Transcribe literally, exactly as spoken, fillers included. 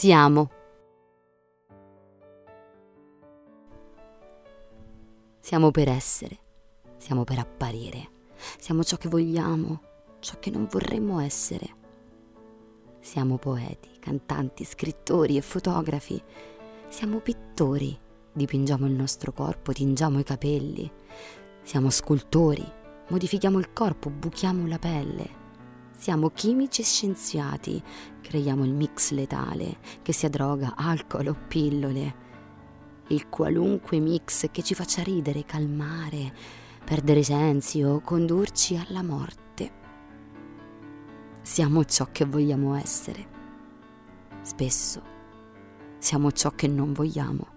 Siamo. Siamo per essere, siamo per apparire, siamo ciò che vogliamo, ciò che non vorremmo essere. Siamo poeti, cantanti, scrittori e fotografi. Siamo pittori, dipingiamo il nostro corpo, tingiamo i capelli. Siamo scultori, modifichiamo il corpo, buchiamo la pelle. Siamo chimici e scienziati, creiamo il mix letale, che sia droga, alcol o pillole. Il qualunque mix che ci faccia ridere, calmare, perdere i sensi o condurci alla morte. Siamo ciò che vogliamo essere. Spesso siamo ciò che non vogliamo.